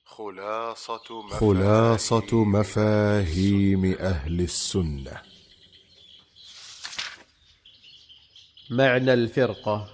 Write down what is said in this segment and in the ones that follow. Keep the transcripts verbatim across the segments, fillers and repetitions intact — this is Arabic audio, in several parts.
خلاصة مفاهيم, خلاصة مفاهيم أهل السنة. معنى الفرقة.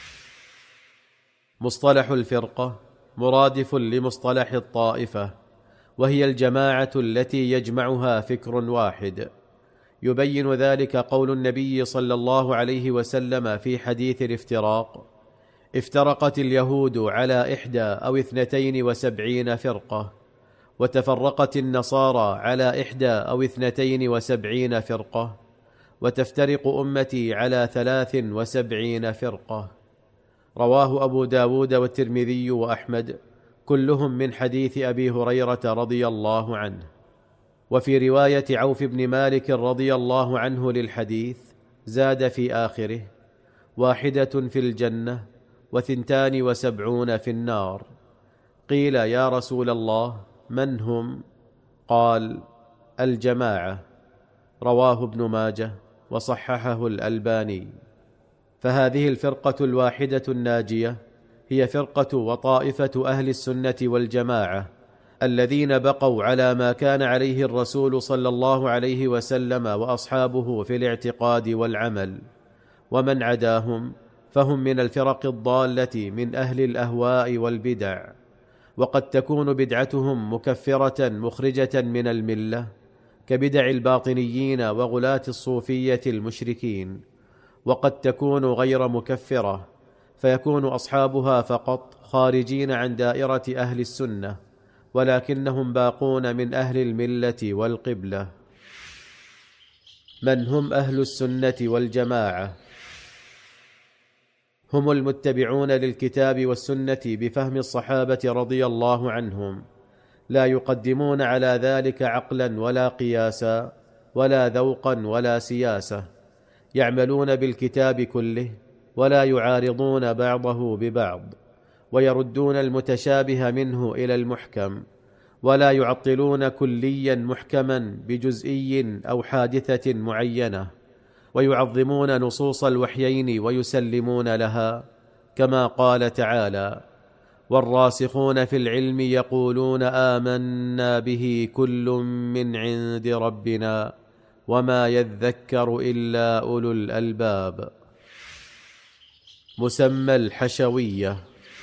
مصطلح الفرقة مرادف لمصطلح الطائفة، وهي الجماعة التي يجمعها فكر واحد. يبين ذلك قول النبي صلى الله عليه وسلم في حديث الافتراق: افترقت اليهود على إحدى أو اثنتين وسبعين فرقة، وتفرقت النصارى على إحدى أو اثنتين وسبعين فرقة، وتفترق أمتي على ثلاث وسبعين فرقة. رواه أبو داود والترمذي وأحمد، كلهم من حديث أبي هريرة رضي الله عنه. وفي رواية عوف بن مالك رضي الله عنه للحديث زاد في آخره: واحدة في الجنة وثنتان وسبعون في النار. قيل: يا رسول الله، من هم؟ قال: الجماعة. رواه ابن ماجه وصححه الألباني. فهذه الفرقة الواحدة الناجية هي فرقة وطائفة أهل السنة والجماعة، الذين بقوا على ما كان عليه الرسول صلى الله عليه وسلم وأصحابه في الاعتقاد والعمل. ومن عداهم فهم من الفرق الضالة من أهل الأهواء والبدع، وقد تكون بدعتهم مكفرة مخرجة من الملة، كبدع الباطنيين وغلاة الصوفية المشركين، وقد تكون غير مكفرة، فيكون أصحابها فقط خارجين عن دائرة أهل السنة، ولكنهم باقون من أهل الملة والقبلة. من هم أهل السنة والجماعة؟ هم المتبعون للكتاب والسنة بفهم الصحابة رضي الله عنهم، لا يقدمون على ذلك عقلا ولا قياسا ولا ذوقا ولا سياسة، يعملون بالكتاب كله ولا يعارضون بعضه ببعض، ويردون المتشابه منه إلى المحكم، ولا يعطلون كليا محكما بجزئي أو حادثة معينة، ويعظمون نصوص الوحيين ويسلمون لها، كما قال تعالى: والراسخون في العلم يقولون آمنا به كل من عند ربنا وما يذكر إلا أولو الألباب. مسمى الحشوية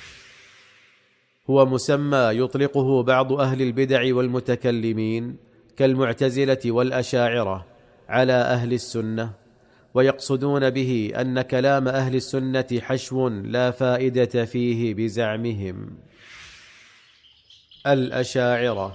هو مسمى يطلقه بعض أهل البدع والمتكلمين كالمعتزلة والأشاعرة على أهل السنة، ويقصدون به أن كلام أهل السنة حشو لا فائدة فيه بزعمهم. الأشاعرة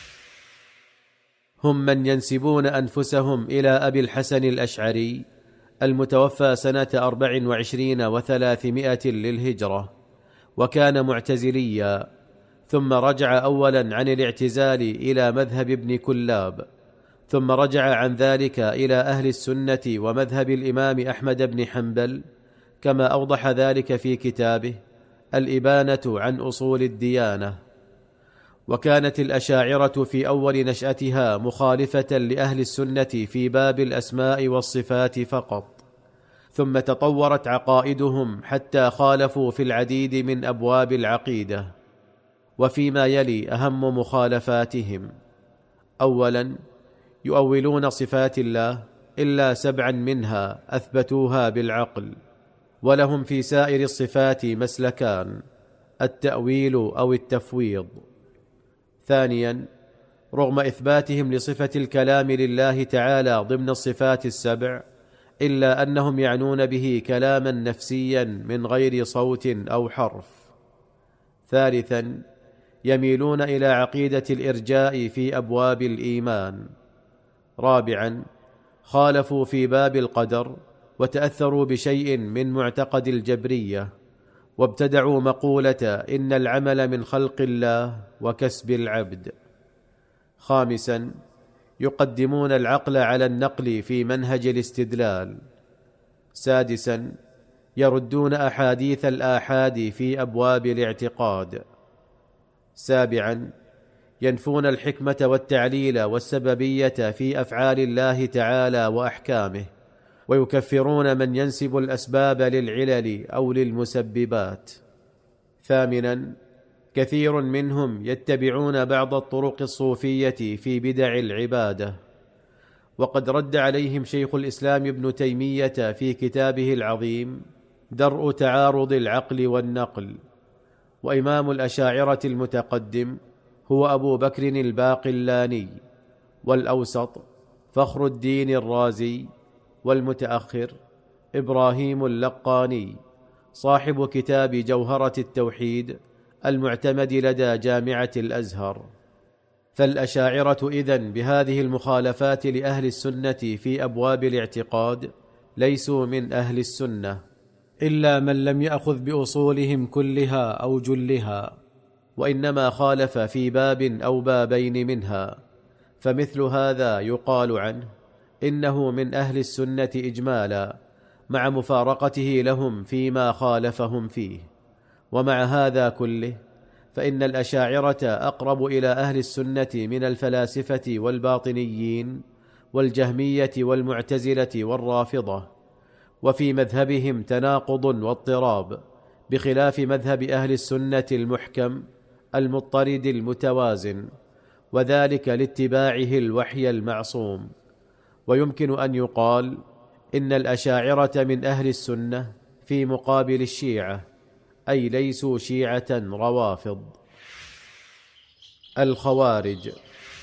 هم من ينسبون أنفسهم إلى أبي الحسن الأشعري المتوفى سنة أربع وعشرين وثلاثمائة للهجرة، وكان معتزليا، ثم رجع أولا عن الاعتزال إلى مذهب ابن كلاب، ثم رجع عن ذلك إلى أهل السنة ومذهب الإمام أحمد بن حنبل، كما أوضح ذلك في كتابه الإبانة عن أصول الديانة. وكانت الأشاعرة في أول نشأتها مخالفة لأهل السنة في باب الأسماء والصفات فقط، ثم تطورت عقائدهم حتى خالفوا في العديد من أبواب العقيدة. وفيما يلي أهم مخالفاتهم: أولا، يؤولون صفات الله إلا سبعا منها أثبتوها بالعقل، ولهم في سائر الصفات مسلكان: التأويل أو التفويض. ثانيا، رغم إثباتهم لصفة الكلام لله تعالى ضمن الصفات السبع، إلا أنهم يعنون به كلاما نفسيا من غير صوت أو حرف. ثالثا، يميلون إلى عقيدة الإرجاء في أبواب الإيمان. رابعا، خالفوا في باب القدر، وتأثروا بشيء من معتقد الجبرية، وابتدعوا مقولة إن العمل من خلق الله وكسب العبد. خامسا، يقدمون العقل على النقل في منهج الاستدلال. سادسا، يردون أحاديث الآحاد في أبواب الاعتقاد. سابعا، ينفون الحكمة والتعليل والسببية في أفعال الله تعالى وأحكامه، ويكفرون من ينسب الأسباب للعلل أو للمسببات. ثامنا، كثير منهم يتبعون بعض الطرق الصوفية في بدع العبادة. وقد رد عليهم شيخ الإسلام ابن تيمية في كتابه العظيم درء تعارض العقل والنقل. وإمام الأشاعرة المتقدم هو أبو بكر الباقلاني، والأوسط فخر الدين الرازي، والمتأخر إبراهيم اللقاني صاحب كتاب جوهرة التوحيد المعتمد لدى جامعة الأزهر. فالأشاعرة إذن بهذه المخالفات لأهل السنة في أبواب الاعتقاد ليسوا من أهل السنة، إلا من لم يأخذ بأصولهم كلها أو جلها، وإنما خالف في باب أو بابين منها، فمثل هذا يقال عنه إنه من أهل السنة إجمالا، مع مفارقته لهم فيما خالفهم فيه. ومع هذا كله فإن الأشاعرة أقرب إلى أهل السنة من الفلاسفة والباطنيين والجهمية والمعتزلة والرافضة، وفي مذهبهم تناقض واضطراب، بخلاف مذهب أهل السنة المحكم المضطرد المتوازن، وذلك لاتباعه الوحي المعصوم. ويمكن أن يقال إن الأشاعرة من أهل السنة في مقابل الشيعة، أي ليسوا شيعة روافض. الخوارج.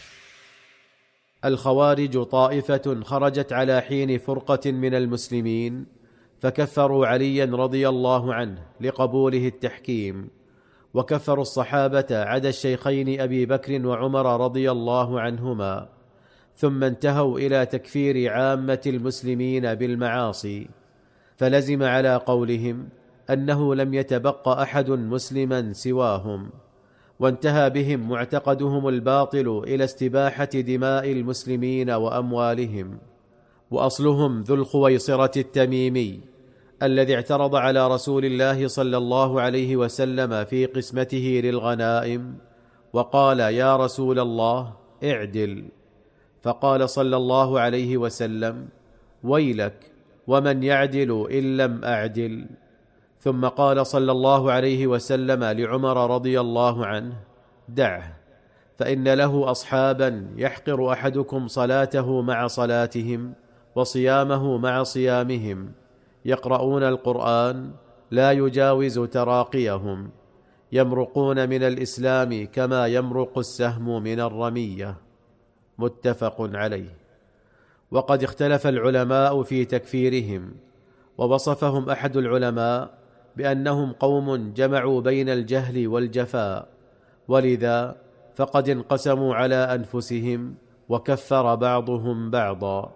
الخوارج طائفة خرجت على حين فرقة من المسلمين، فكفروا عليا رضي الله عنه لقبوله التحكيم، وكفروا الصحابة عدا الشيخين أبي بكر وعمر رضي الله عنهما، ثم انتهوا إلى تكفير عامة المسلمين بالمعاصي، فلزم على قولهم أنه لم يتبق أحد مسلما سواهم، وانتهى بهم معتقدهم الباطل إلى استباحة دماء المسلمين وأموالهم. وأصلهم ذو الخويصرة التميمي الذي اعترض على رسول الله صلى الله عليه وسلم في قسمته للغنائم وقال: يا رسول الله اعدل، فقال صلى الله عليه وسلم: ويلك، ومن يعدل إن لم أعدل؟ ثم قال صلى الله عليه وسلم لعمر رضي الله عنه: دعه، فإن له أصحابا يحقر أحدكم صلاته مع صلاتهم وصيامه مع صيامهم، يقرؤون القرآن لا يجاوز تراقيهم، يمرقون من الإسلام كما يمرق السهم من الرمية. متفق عليه. وقد اختلف العلماء في تكفيرهم، ووصفهم أحد العلماء بأنهم قوم جمعوا بين الجهل والجفاء، ولذا فقد انقسموا على أنفسهم وكفر بعضهم بعضا.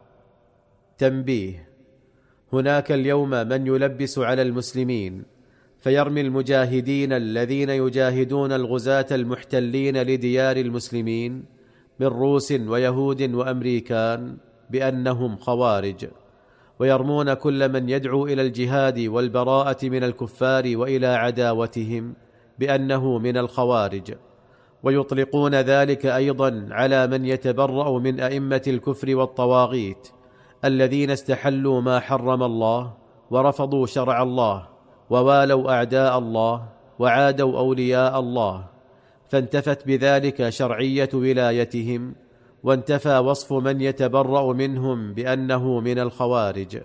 تنبيه: هناك اليوم من يلبس على المسلمين فيرمي المجاهدين الذين يجاهدون الغزاة المحتلين لديار المسلمين من روس ويهود وأمريكان بأنهم خوارج، ويرمون كل من يدعو إلى الجهاد والبراءة من الكفار وإلى عداوتهم بأنه من الخوارج، ويطلقون ذلك أيضا على من يتبرأ من أئمة الكفر والطواغيت الذين استحلوا ما حرم الله ورفضوا شرع الله ووالوا أعداء الله وعادوا أولياء الله، فانتفت بذلك شرعية ولايتهم، وانتفى وصف من يتبرأ منهم بأنه من الخوارج.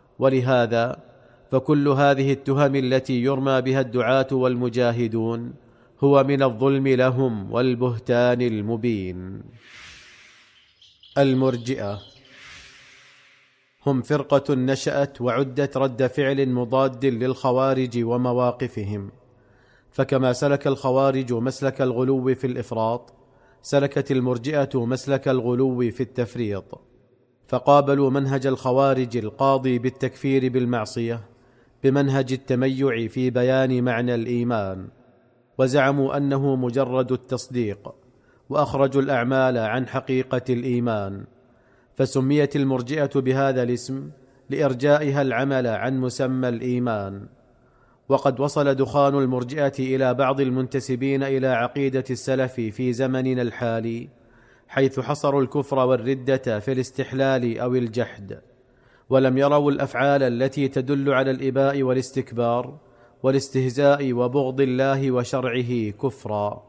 ولهذا فكل هذه التهم التي يرمى بها الدعاة والمجاهدون هو من الظلم لهم والبهتان المبين. المرجئة هم فرقة نشأت وعدت رد فعل مضاد للخوارج ومواقفهم، فكما سلك الخوارج مسلك الغلو في الإفراط، سلكت المرجئة مسلك الغلو في التفريط، فقابلوا منهج الخوارج القاضي بالتكفير بالمعصية بمنهج التميع في بيان معنى الإيمان، وزعموا أنه مجرد التصديق، وأخرجوا الأعمال عن حقيقة الإيمان، فسميت المرجئة بهذا الاسم لإرجائها العمل عن مسمى الإيمان. وقد وصل دخان المرجئة إلى بعض المنتسبين إلى عقيدة السلف في زمننا الحالي، حيث حصروا الكفر والردة في الاستحلال أو الجحد، ولم يروا الأفعال التي تدل على الإباء والاستكبار والاستهزاء وبغض الله وشرعه كفرا.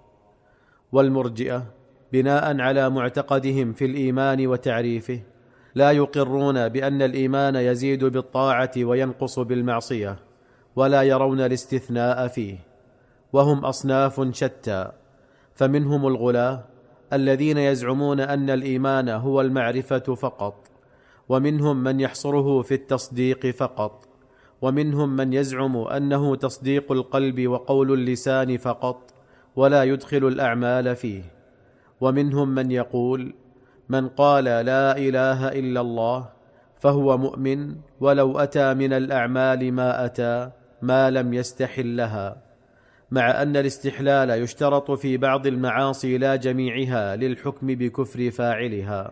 والمرجئة بناء على معتقدهم في الإيمان وتعريفه لا يقرون بأن الإيمان يزيد بالطاعة وينقص بالمعصية، ولا يرون الاستثناء فيه، وهم أصناف شتى. فمنهم الغلاة الذين يزعمون أن الإيمان هو المعرفة فقط، ومنهم من يحصره في التصديق فقط، ومنهم من يزعم أنه تصديق القلب وقول اللسان فقط ولا يدخل الأعمال فيه، ومنهم من يقول من قال لا إله إلا الله فهو مؤمن ولو أتى من الأعمال ما أتى ما لم يستحلها، مع أن الاستحلال يشترط في بعض المعاصي لا جميعها للحكم بكفر فاعلها.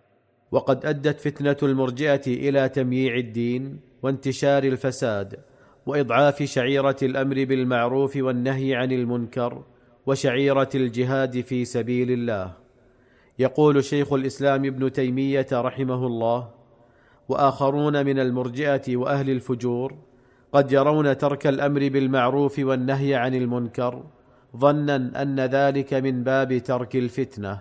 وقد أدت فتنة المرجئة إلى تمييع الدين وانتشار الفساد وإضعاف شعيرة الأمر بالمعروف والنهي عن المنكر وشعيرة الجهاد في سبيل الله. يقول شيخ الإسلام ابن تيمية رحمه الله: وآخرون من المرجئة وأهل الفجور قد يرون ترك الأمر بالمعروف والنهي عن المنكر ظنا أن ذلك من باب ترك الفتنة.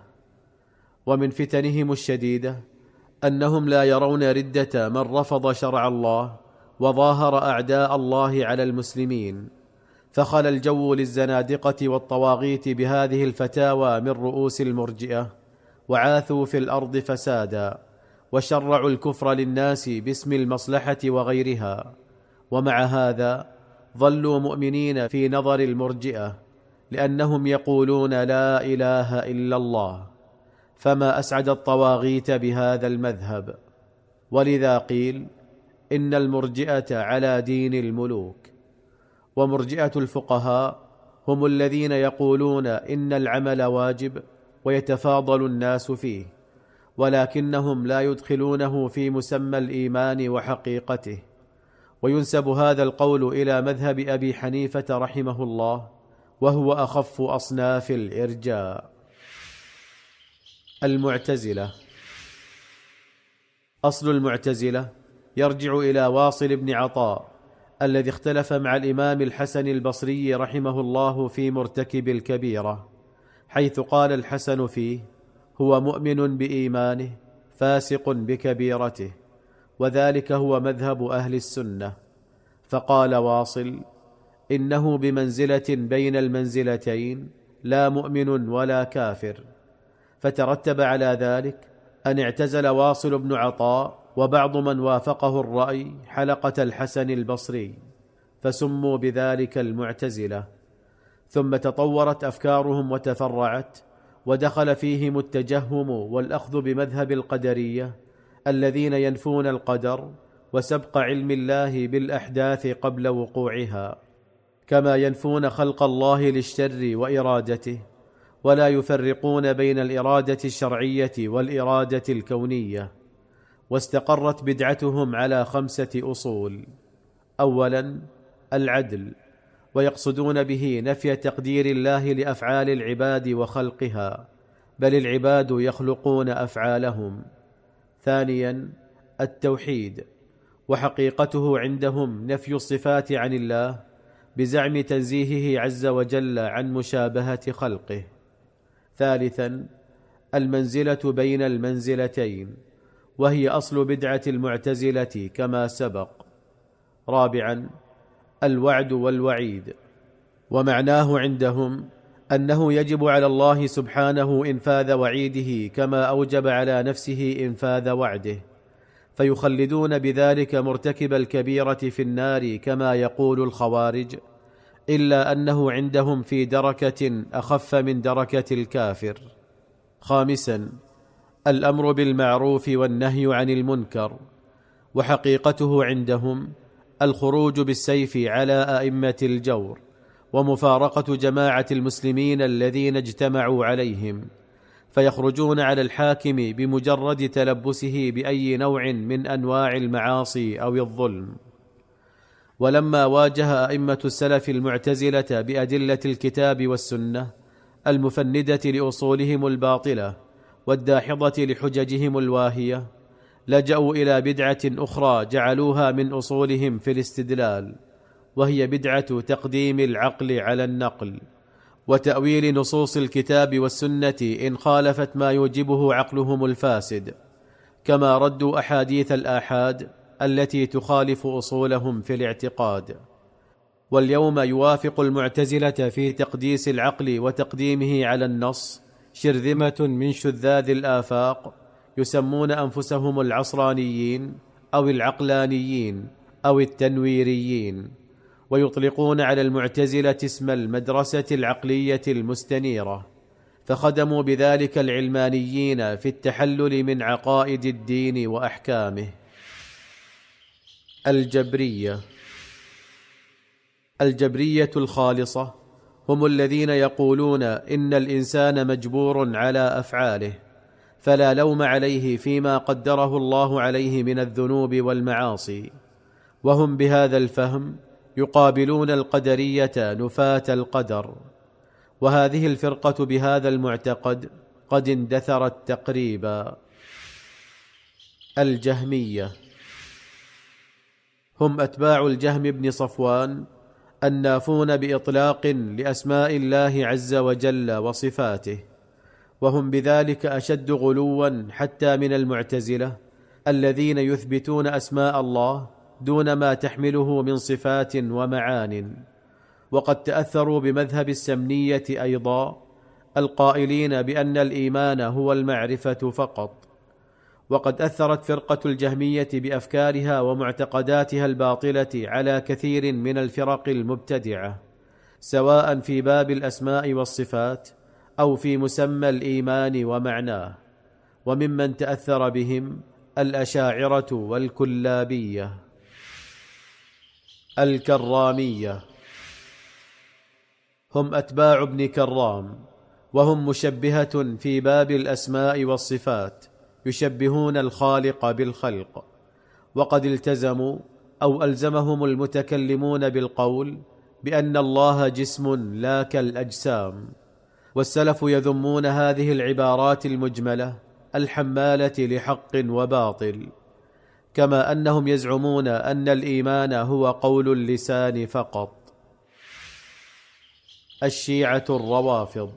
ومن فتنهم الشديدة أنهم لا يرون ردة من رفض شرع الله وظاهر أعداء الله على المسلمين، فخل الجو للزنادقة والطواغيت بهذه الفتاوى من رؤوس المرجئة، وعاثوا في الأرض فسادا، وشرعوا الكفر للناس باسم المصلحة وغيرها. ومع هذا ظلوا مؤمنين في نظر المرجئة، لأنهم يقولون لا إله إلا الله، فما أسعد الطواغيت بهذا المذهب. ولذا قيل إن المرجئة على دين الملوك. ومرجئة الفقهاء هم الذين يقولون إن العمل واجب ويتفاضل الناس فيه، ولكنهم لا يدخلونه في مسمى الإيمان وحقيقته. وينسب هذا القول إلى مذهب أبي حنيفة رحمه الله، وهو أخف أصناف الإرجاء. المعتزلة. أصل المعتزلة يرجع إلى واصل بن عطاء الذي اختلف مع الإمام الحسن البصري رحمه الله في مرتكب الكبيرة، حيث قال الحسن فيه: هو مؤمن بإيمانه فاسق بكبيرته، وذلك هو مذهب أهل السنة. فقال واصل: إنه بمنزلة بين المنزلتين، لا مؤمن ولا كافر. فترتب على ذلك أن اعتزل واصل بن عطاء وبعض من وافقه الرأي حلقة الحسن البصري، فسموا بذلك المعتزلة. ثم تطورت أفكارهم وتفرعت، ودخل فيهم التجهم والأخذ بمذهب القدرية الذين ينفون القدر وسبق علم الله بالأحداث قبل وقوعها، كما ينفون خلق الله للشر وإرادته، ولا يفرقون بين الإرادة الشرعية والإرادة الكونية. واستقرت بدعتهم على خمسة أصول: أولا العدل، ويقصدون به نفي تقدير الله لأفعال العباد وخلقها، بل العباد يخلقون أفعالهم. ثانيا التوحيد، وحقيقته عندهم نفي الصفات عن الله بزعم تنزيهه عز وجل عن مشابهة خلقه. ثالثا المنزلة بين المنزلتين، وهي أصل بدعة المعتزلة كما سبق. رابعا الوعد والوعيد، ومعناه عندهم أنه يجب على الله سبحانه إنفاذ وعيده كما أوجب على نفسه إنفاذ وعده، فيخلدون بذلك مرتكب الكبيرة في النار كما يقول الخوارج، إلا أنه عندهم في دركة أخف من دركة الكافر. خامسا الأمر بالمعروف والنهي عن المنكر، وحقيقته عندهم الخروج بالسيف على أئمة الجور، ومفارقة جماعة المسلمين الذين اجتمعوا عليهم، فيخرجون على الحاكم بمجرد تلبسه بأي نوع من أنواع المعاصي أو الظلم. ولما واجه أئمة السلف المعتزلة بأدلة الكتاب والسنة المفندة لأصولهم الباطلة والداحضة لحججهم الواهية، لجأوا إلى بدعة أخرى جعلوها من أصولهم في الاستدلال، وهي بدعة تقديم العقل على النقل، وتأويل نصوص الكتاب والسنة إن خالفت ما يوجبه عقلهم الفاسد، كما ردوا أحاديث الآحاد التي تخالف أصولهم في الاعتقاد. واليوم يوافق المعتزلة في تقديس العقل وتقديمه على النص شرذمة من شذاذ الآفاق يسمون أنفسهم العصرانيين أو العقلانيين أو التنويريين، ويطلقون على المعتزلة اسم المدرسة العقلية المستنيرة، فخدموا بذلك العلمانيين في التحلل من عقائد الدين وأحكامه. الجبرية. الجبرية الخالصة هم الذين يقولون إن الإنسان مجبور على أفعاله، فلا لوم عليه فيما قدره الله عليه من الذنوب والمعاصي، وهم بهذا الفهم يقابلون القدرية نفاة القدر. وهذه الفرقة بهذا المعتقد قد اندثرت تقريبا. الجهمية هم أتباع الجهم بن صفوان النافون بإطلاق لأسماء الله عز وجل وصفاته، وهم بذلك أشد غلوا حتى من المعتزلة الذين يثبتون أسماء الله دون ما تحمله من صفات ومعان. وقد تأثروا بمذهب السمنية أيضا القائلين بأن الإيمان هو المعرفة فقط. وقد أثرت فرقة الجهمية بأفكارها ومعتقداتها الباطلة على كثير من الفرق المبتدعة، سواء في باب الأسماء والصفات أو في مسمى الإيمان ومعناه. وممن تأثر بهم الأشاعرة والكلابية. الكرامية هم أتباع ابن كرام، وهم مشبهة في باب الأسماء والصفات، يشبهون الخالق بالخلق. وقد التزموا أو ألزمهم المتكلمون بالقول بأن الله جسم لا كالأجسام، والسلف يذمون هذه العبارات المجملة الحمالة لحق وباطل، كما أنهم يزعمون أن الإيمان هو قول اللسان فقط. الشيعة الروافض.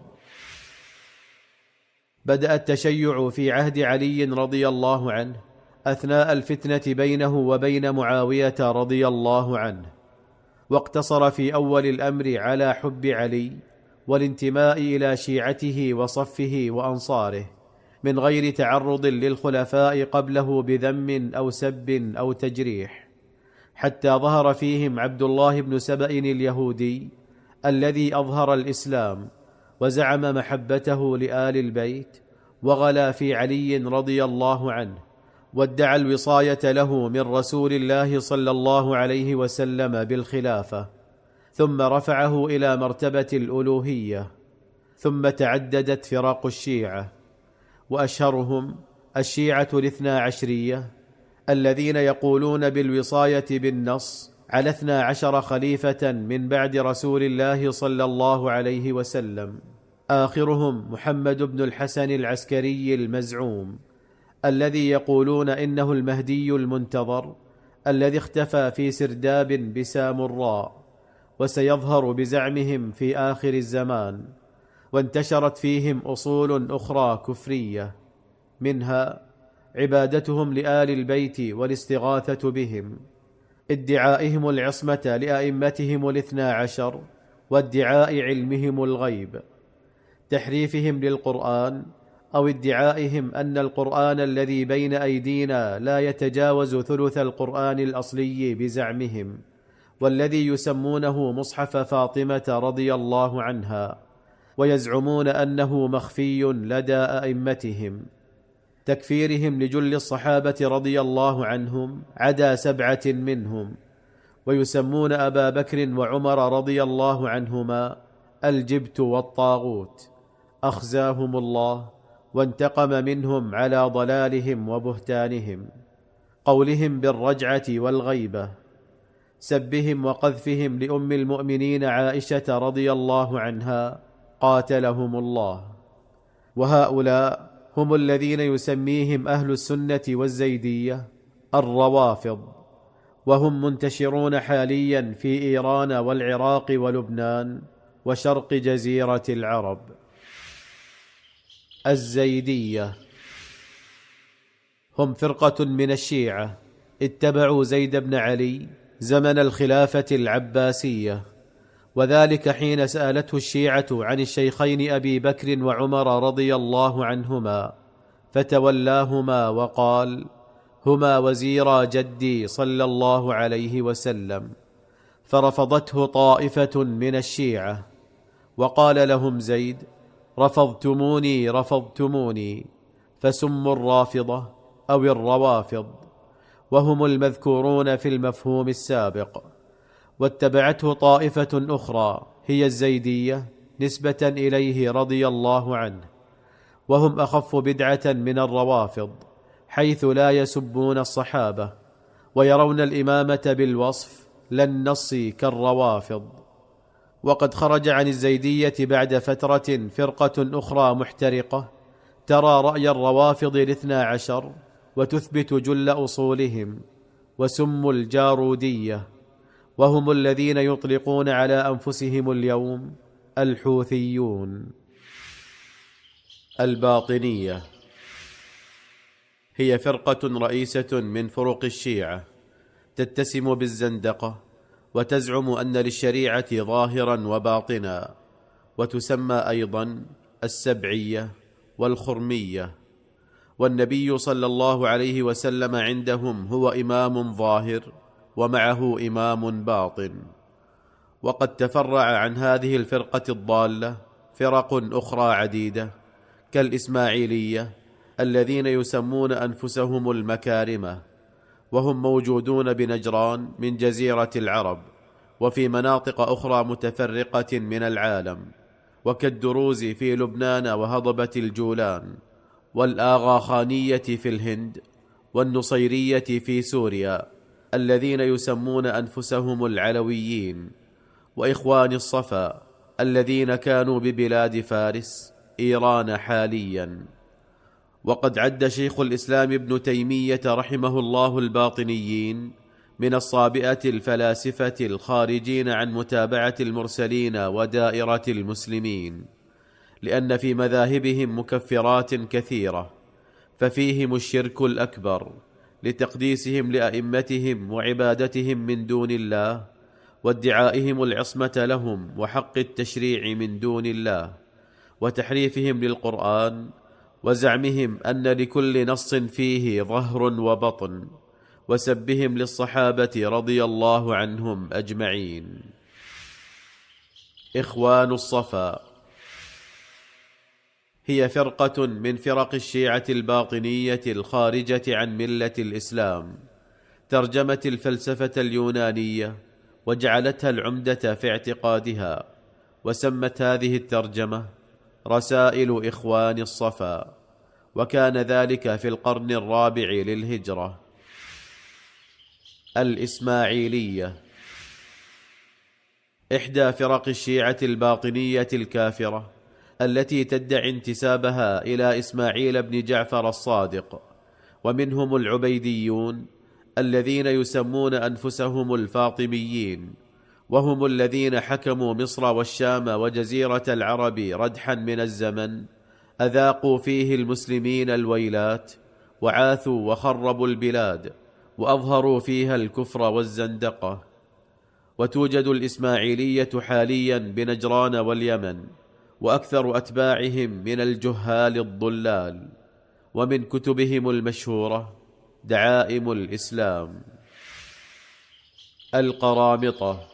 بدأ التشيع في عهد علي رضي الله عنه أثناء الفتنة بينه وبين معاوية رضي الله عنه، واقتصر في أول الأمر على حب علي والانتماء إلى شيعته وصفه وأنصاره، من غير تعرض للخلفاء قبله بذم أو سب أو تجريح، حتى ظهر فيهم عبد الله بن سبأ اليهودي الذي أظهر الإسلام وزعم محبته لآل البيت، وغلا في علي رضي الله عنه، وادعى الوصاية له من رسول الله صلى الله عليه وسلم بالخلافة، ثم رفعه إلى مرتبة الألوهية. ثم تعددت فرق الشيعة، وأشهرهم الشيعة الاثنى عشرية الذين يقولون بالوصاية بالنص على اثنى عشر خليفة من بعد رسول الله صلى الله عليه وسلم، آخرهم محمد بن الحسن العسكري المزعوم الذي يقولون إنه المهدي المنتظر الذي اختفى في سرداب بسامراء، وسيظهر بزعمهم في آخر الزمان. وانتشرت فيهم أصول أخرى كفرية، منها عبادتهم لآل البيت والاستغاثة بهم، ادعائهم العصمة لأئمتهم الاثنى عشر، وادعاء علمهم الغيب، تحريفهم للقرآن أو ادعائهم أن القرآن الذي بين أيدينا لا يتجاوز ثلث القرآن الأصلي بزعمهم، والذي يسمونه مصحف فاطمة رضي الله عنها، ويزعمون أنه مخفي لدى أئمتهم، تكفيرهم لجل الصحابة رضي الله عنهم عدا سبعة منهم، ويسمون أبا بكر وعمر رضي الله عنهما الجبت والطاغوت، أخزاهم الله وانتقم منهم على ضلالهم وبهتانهم، قولهم بالرجعة والغيبة، سبهم وقذفهم لأم المؤمنين عائشة رضي الله عنها قاتلهم الله. وهؤلاء هم الذين يسميهم أهل السنة والزيدية الروافض، وهم منتشرون حاليا في إيران والعراق ولبنان وشرق جزيرة العرب. الزيدية هم فرقة من الشيعة اتبعوا زيد بن علي زمن الخلافة العباسية، وذلك حين سألته الشيعة عن الشيخين أبي بكر وعمر رضي الله عنهما، فتولاهما وقال: هما وزيرا جدي صلى الله عليه وسلم. فرفضته طائفة من الشيعة، وقال لهم زيد: رفضتموني رفضتموني، فسموا الرافضة أو الروافض، وهم المذكورون في المفهوم السابق. واتبعته طائفة أخرى هي الزيدية نسبة إليه رضي الله عنه، وهم أخف بدعة من الروافض، حيث لا يسبون الصحابة ويرون الإمامة بالوصف لا النص كالروافض. وقد خرج عن الزيدية بعد فترة فرقة أخرى محترقة ترى رأي الروافض الاثنى عشر وتثبت جل أصولهم، وسموا الجارودية، وهم الذين يطلقون على أنفسهم اليوم الحوثيون. الباطنية هي فرقة رئيسة من فروق الشيعة، تتسم بالزندقة، وتزعم أن للشريعة ظاهرا وباطنا، وتسمى أيضا السبعية والخرمية. والنبي صلى الله عليه وسلم عندهم هو إمام ظاهر ومعه إمام باطن. وقد تفرع عن هذه الفرقة الضالة فرق أخرى عديدة كالإسماعيلية الذين يسمون أنفسهم المكارمة، وهم موجودون بنجران من جزيرة العرب وفي مناطق أخرى متفرقة من العالم، وكالدروز في لبنان وهضبة الجولان، والآغاخانية في الهند، والنصيرية في سوريا الذين يسمون أنفسهم العلويين، وإخوان الصفا الذين كانوا ببلاد فارس إيران حاليا. وقد عد شيخ الإسلام ابن تيمية رحمه الله الباطنيين من الصابئة الفلاسفة الخارجين عن متابعة المرسلين ودائرة المسلمين، لأن في مذاهبهم مكفرات كثيرة، ففيهم الشرك الأكبر لتقديسهم لأئمتهم وعبادتهم من دون الله، وادعائهم العصمة لهم وحق التشريع من دون الله، وتحريفهم للقرآن، وزعمهم أن لكل نص فيه ظهر وبطن، وسبهم للصحابة رضي الله عنهم أجمعين. إخوان الصفا هي فرقة من فرق الشيعة الباطنية الخارجة عن ملة الإسلام، ترجمت الفلسفة اليونانية وجعلتها العمدة في اعتقادها، وسمت هذه الترجمة رسائل إخوان الصفا، وكان ذلك في القرن الرابع للهجرة. الإسماعيلية إحدى فرق الشيعة الباطنية الكافرة التي تدعي انتسابها إلى إسماعيل بن جعفر الصادق، ومنهم العبيديون الذين يسمون أنفسهم الفاطميين، وهم الذين حكموا مصر والشام وجزيرة العرب ردحا من الزمن، أذاقوا فيه المسلمين الويلات، وعاثوا وخربوا البلاد، وأظهروا فيها الكفر والزندقة. وتوجد الإسماعيلية حاليا بنجران واليمن، وأكثر أتباعهم من الجهال الضلال، ومن كتبهم المشهورة دعائم الإسلام. القرامطة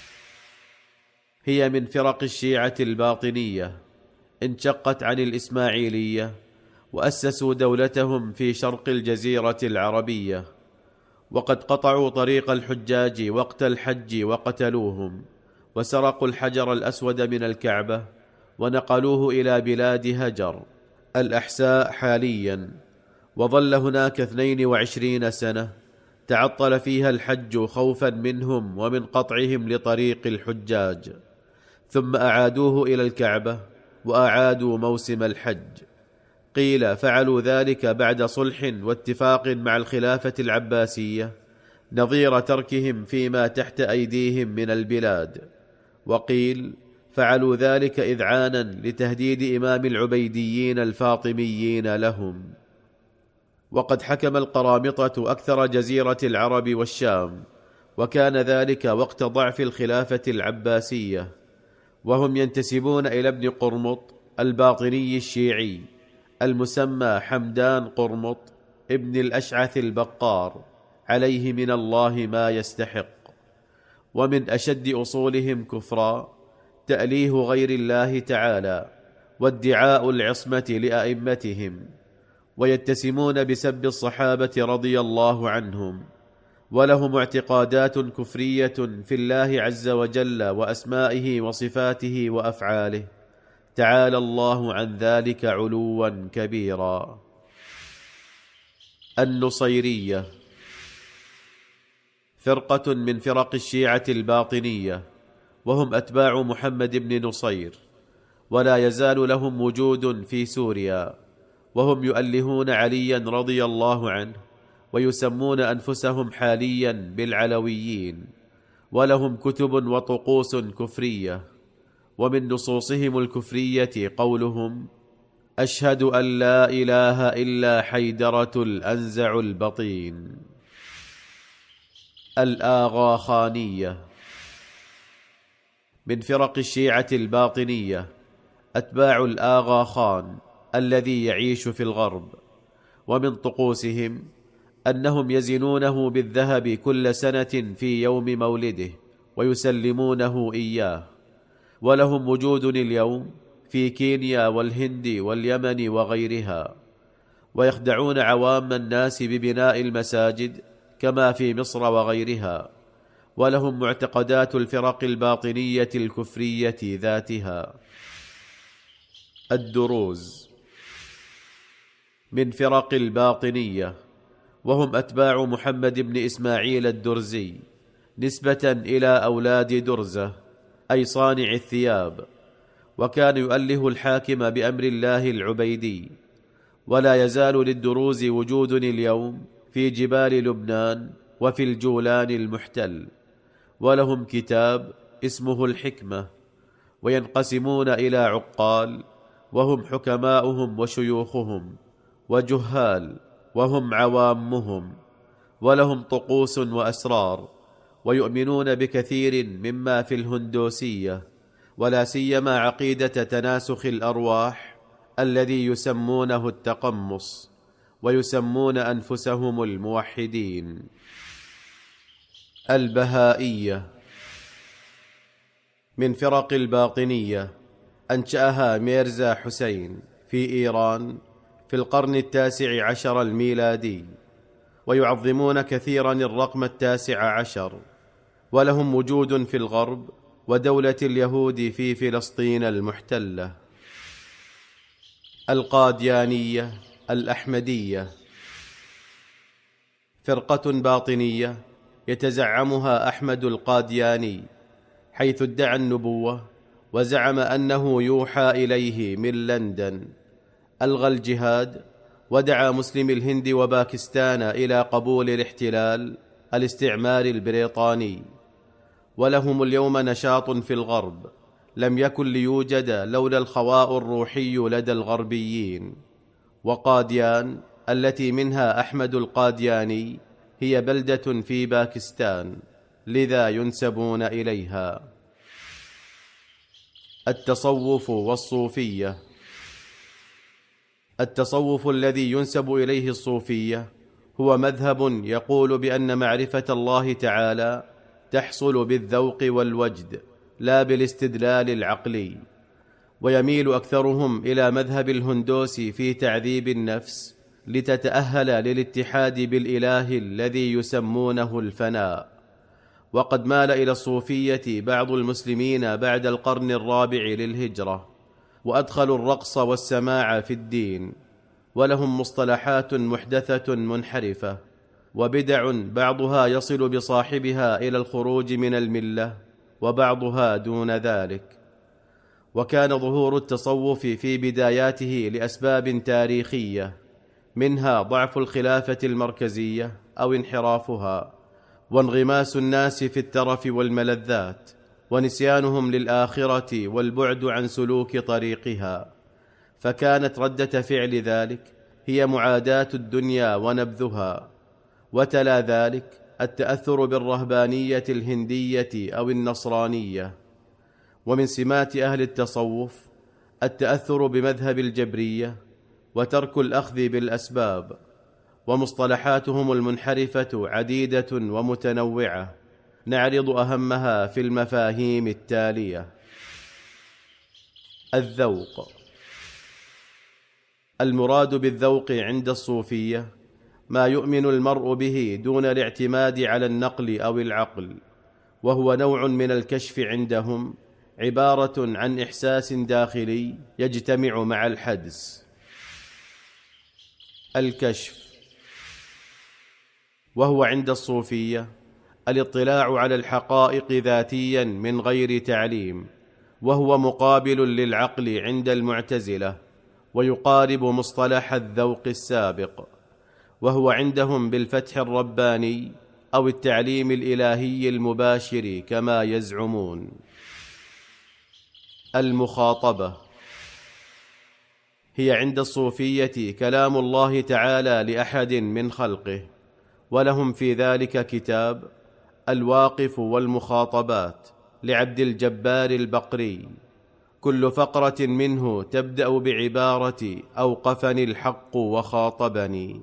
هي من فرق الشيعة الباطنية، انشقت عن الإسماعيلية، وأسسوا دولتهم في شرق الجزيرة العربية، وقد قطعوا طريق الحجاج وقت الحج وقتلوهم، وسرقوا الحجر الأسود من الكعبة ونقلوه إلى بلاد هجر الأحساء حاليا، وظل هناك اثنين وعشرين سنة تعطل فيها الحج خوفا منهم ومن قطعهم لطريق الحجاج، ثم أعادوه إلى الكعبة وأعادوا موسم الحج. قيل فعلوا ذلك بعد صلح واتفاق مع الخلافة العباسية نظير تركهم فيما تحت أيديهم من البلاد. وقيل فعلوا ذلك إذعانا لتهديد إمام العبيديين الفاطميين لهم. وقد حكم القرامطة أكثر جزيرة العرب والشام، وكان ذلك وقت ضعف الخلافة العباسية، وهم ينتسبون إلى ابن قرمط الباطني الشيعي المسمى حمدان قرمط ابن الأشعث البقار، عليه من الله ما يستحق. ومن أشد أصولهم كفرا تأليه غير الله تعالى وادعاء العصمة لأئمتهم، ويتسمون بسب الصحابة رضي الله عنهم، ولهم اعتقادات كفرية في الله عز وجل وأسمائه وصفاته وأفعاله، تعالى الله عن ذلك علوا كبيرا. النصيرية فرقة من فرق الشيعة الباطنية، وهم أتباع محمد بن نصير، ولا يزال لهم وجود في سوريا، وهم يؤلهون عليا رضي الله عنه، ويسمون أنفسهم حاليا بالعلويين، ولهم كتب وطقوس كفرية. ومن نصوصهم الكفرية قولهم: أشهد أن لا إله إلا حيدرة الأنزع البطين. الآغاخانية من فرق الشيعة الباطنية، أتباع الآغاخان الذي يعيش في الغرب. ومن طقوسهم أنهم يزنونه بالذهب كل سنة في يوم مولده ويسلمونه إياه. ولهم وجود اليوم في كينيا والهند واليمن وغيرها، ويخدعون عوام الناس ببناء المساجد كما في مصر وغيرها. ولهم معتقدات الفرق الباطنية الكفرية ذاتها. الدروز من فرق الباطنية، وهم أتباع محمد بن إسماعيل الدرزي، نسبة إلى أولاد درزة أي صانع الثياب، وكان يؤله الحاكم بأمر الله العبيدي. ولا يزال للدروز وجود اليوم في جبال لبنان وفي الجولان المحتل. ولهم كتاب اسمه الحكمة، وينقسمون إلى عقال، وهم حكماؤهم وشيوخهم، وجهال، وهم عوامهم. ولهم طقوس وأسرار، ويؤمنون بكثير مما في الهندوسية، ولا سيما عقيدة تناسخ الأرواح الذي يسمونه التقمص، ويسمون أنفسهم الموحدين. البهائية من فرق الباطنية، أنشأها ميرزا حسين في إيران في القرن التاسع عشر الميلادي، ويعظمون كثيرا الرقم التاسع عشر. ولهم وجود في الغرب ودولة اليهود في فلسطين المحتلة. القاديانية الأحمدية فرقة باطنية يتزعمها أحمد القادياني، حيث ادعى النبوة وزعم أنه يوحى إليه من لندن. ألغى الجهاد، ودعا مسلمي الهند وباكستان إلى قبول الاحتلال الاستعماري البريطاني. ولهم اليوم نشاط في الغرب لم يكن ليوجد لولا الخواء الروحي لدى الغربيين. وقاديان التي منها أحمد القادياني هي بلدة في باكستان، لذا ينسبون إليها. التصوف والصوفية. التصوف الذي ينسب إليه الصوفية هو مذهب يقول بأن معرفة الله تعالى تحصل بالذوق والوجد لا بالاستدلال العقلي. ويميل أكثرهم إلى مذهب الهندوس في تعذيب النفس لتتأهل للاتحاد بالإله الذي يسمونه الفناء. وقد مال إلى الصوفية بعض المسلمين بعد القرن الرابع للهجرة، وأدخلوا الرقص والسماع في الدين. ولهم مصطلحات محدثة منحرفة وبدع بعضها يصل بصاحبها إلى الخروج من الملة، وبعضها دون ذلك. وكان ظهور التصوف في بداياته لأسباب تاريخية، منها ضعف الخلافة المركزية أو انحرافها، وانغماس الناس في الترف والملذات، ونسيانهم للآخرة والبعد عن سلوك طريقها، فكانت ردة فعل ذلك هي معاداة الدنيا ونبذها. وتلا ذلك التأثر بالرهبانية الهندية أو النصرانية. ومن سمات أهل التصوف التأثر بمذهب الجبرية وترك الأخذ بالأسباب. ومصطلحاتهم المنحرفة عديدة ومتنوعة، نعرض أهمها في المفاهيم التالية. الذوق. المراد بالذوق عند الصوفية ما يؤمن المرء به دون الاعتماد على النقل أو العقل، وهو نوع من الكشف عندهم، عبارة عن إحساس داخلي يجتمع مع الحدس. الكشف، وهو عند الصوفية الاطلاع على الحقائق ذاتيا من غير تعليم، وهو مقابل للعقل عند المعتزلة، ويقارب مصطلح الذوق السابق، وهو عندهم بالفتح الرباني أو التعليم الإلهي المباشر كما يزعمون. المخاطبة هي عند الصوفية كلام الله تعالى لأحد من خلقه، ولهم في ذلك كتاب الواقف والمخاطبات لعبد الجبار البقري، كل فقرة منه تبدأ بعبارة أوقفني الحق وخاطبني.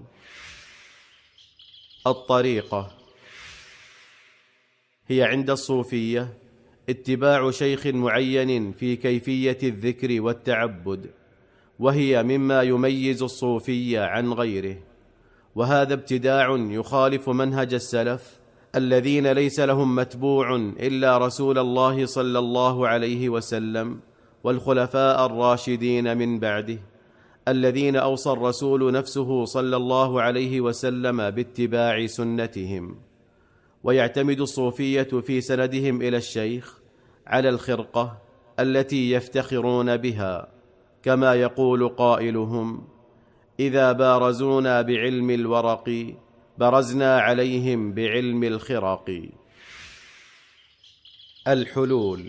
الطريقة هي عند الصوفية اتباع شيخ معين في كيفية الذكر والتعبد، وهي مما يميز الصوفي عن غيره، وهذا ابتداع يخالف منهج السلف الذين ليس لهم متبوع إلا رسول الله صلى الله عليه وسلم والخلفاء الراشدين من بعده، الذين أوصى الرسول نفسه صلى الله عليه وسلم باتباع سنتهم. ويعتمد الصوفية في سندهم إلى الشيخ على الخرقة التي يفتخرون بها، كما يقول قائلهم: إذا بارزونا بعلم الورق برزنا عليهم بعلم الخرق. الحلول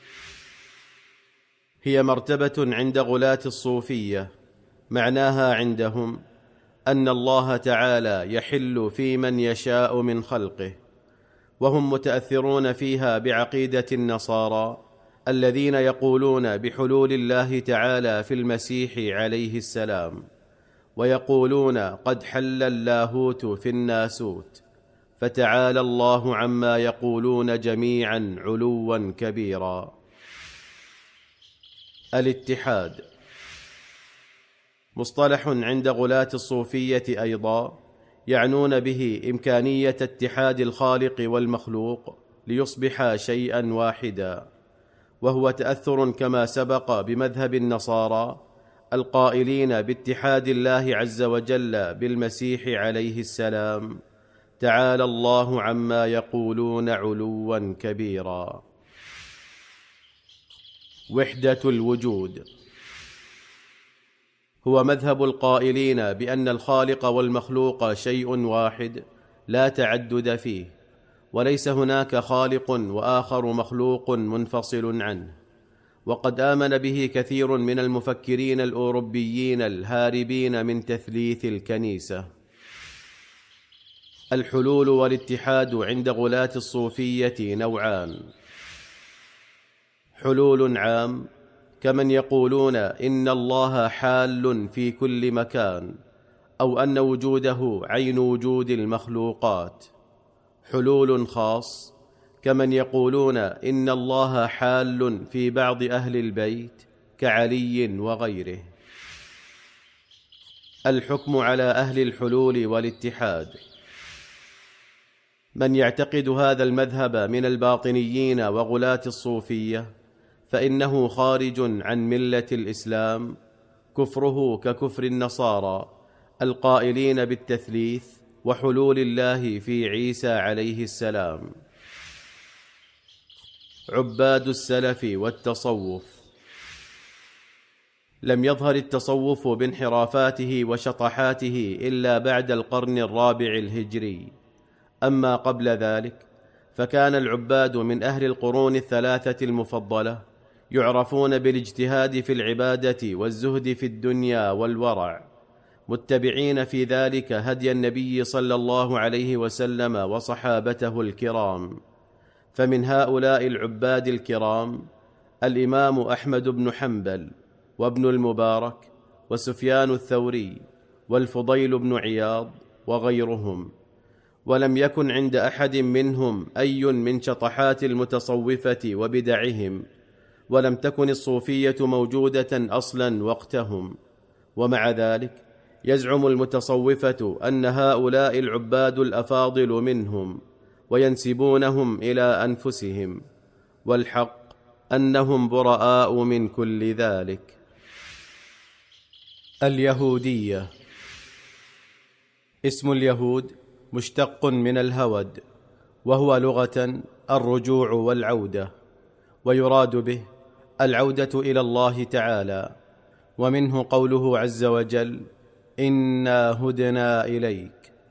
هي مرتبة عند غلاة الصوفية، معناها عندهم أن الله تعالى يحل في من يشاء من خلقه، وهم متأثرون فيها بعقيدة النصارى الذين يقولون بحلول الله تعالى في المسيح عليه السلام، ويقولون قد حل اللاهوت في الناسوت، فتعالى الله عما يقولون جميعا علوا كبيرا. الاتحاد مصطلح عند غلاة الصوفية أيضا، يعنون به إمكانية اتحاد الخالق والمخلوق ليصبحا شيئا واحدا، وهو تأثر كما سبق بمذهب النصارى القائلين باتحاد الله عز وجل بالمسيح عليه السلام، تعالى الله عما يقولون علوا كبيرا. وحدة الوجود هو مذهب القائلين بأن الخالق والمخلوق شيء واحد لا تعدد فيه، وليس هناك خالق وآخر مخلوق منفصل عنه، وقد آمن به كثير من المفكرين الأوروبيين الهاربين من تثليث الكنيسة. الحلول والاتحاد عند غلاة الصوفية نوعان: حلول عام كمن يقولون إن الله حال في كل مكان، أو أن وجوده عين وجود المخلوقات. حلول خاص كمن يقولون إن الله حال في بعض أهل البيت كعلي وغيره. الحكم على أهل الحلول والاتحاد: من يعتقد هذا المذهب من الباطنيين وغلاة الصوفية فإنه خارج عن ملة الإسلام، كفره ككفر النصارى القائلين بالتثليث وحلول الله في عيسى عليه السلام. عباد السلف والتصوف: لم يظهر التصوف بانحرافاته وشطحاته إلا بعد القرن الرابع الهجري، أما قبل ذلك فكان العباد من أهل القرون الثلاثة المفضلة يعرفون بالاجتهاد في العبادة والزهد في الدنيا والورع، متبعين في ذلك هدي النبي صلى الله عليه وسلم وصحابته الكرام. فمن هؤلاء العباد الكرام الإمام أحمد بن حنبل وابن المبارك وسفيان الثوري والفضيل بن عياض وغيرهم، ولم يكن عند أحد منهم أي من شطحات المتصوفة وبدعهم، ولم تكن الصوفية موجودة أصلا وقتهم. ومع ذلك يزعم المتصوفة أن هؤلاء العباد الأفاضل منهم وينسبونهم إلى أنفسهم، والحق أنهم براء من كل ذلك. اليهودية. اسم اليهود مشتق من الهود، وهو لغة الرجوع والعودة، ويراد به العودة إلى الله تعالى، ومنه قوله عز وجل: إنا هدنا إليك.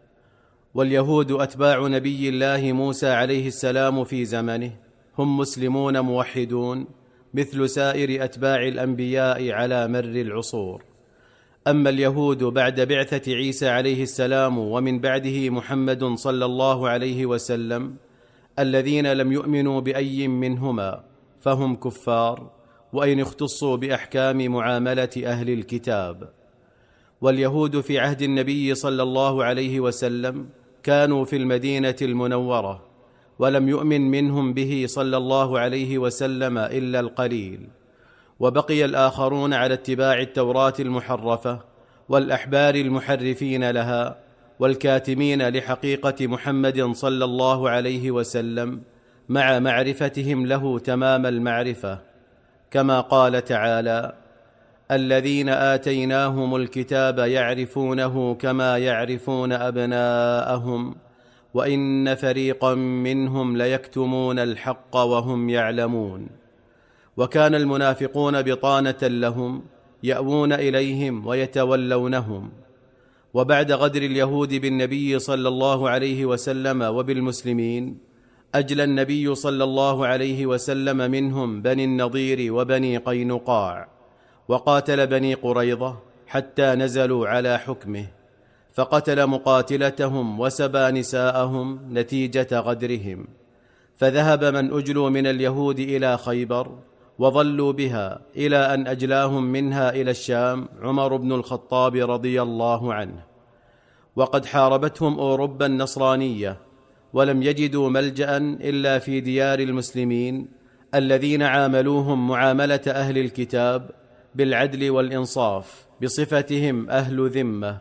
واليهود أتباع نبي الله موسى عليه السلام في زمنه، هم مسلمون موحدون مثل سائر أتباع الأنبياء على مر العصور. أما اليهود بعد بعثة عيسى عليه السلام ومن بعده محمد صلى الله عليه وسلم الذين لم يؤمنوا بأي منهما فهم كفار، وإن اختصوا بأحكام معاملة أهل الكتاب. واليهود في عهد النبي صلى الله عليه وسلم كانوا في المدينة المنورة، ولم يؤمن منهم به صلى الله عليه وسلم إلا القليل، وبقي الآخرون على اتباع التوراة المحرفة والأحبار المحرفين لها والكاتمين لحقيقة محمد صلى الله عليه وسلم، مع معرفتهم له تمام المعرفة، كما قال تعالى: الذين آتيناهم الكتاب يعرفونه كما يعرفون أبناءهم وإن فريقا منهم ليكتمون الحق وهم يعلمون. وكان المنافقون بطانة لهم يأوون إليهم ويتولونهم. وبعد غدر اليهود بالنبي صلى الله عليه وسلم وبالمسلمين أجلى النبي صلى الله عليه وسلم منهم بني النضير وبني قينقاع، وقاتل بني قريظة حتى نزلوا على حكمه، فقتل مقاتلتهم وسبى نساءهم نتيجة غدرهم. فذهب من أجلوا من اليهود إلى خيبر وظلوا بها إلى أن أجلاهم منها إلى الشام عمر بن الخطاب رضي الله عنه. وقد حاربتهم أوروبا النصرانية، ولم يجدوا ملجأ إلا في ديار المسلمين الذين عاملوهم معاملة أهل الكتاب بالعدل والإنصاف بصفتهم أهل ذمة.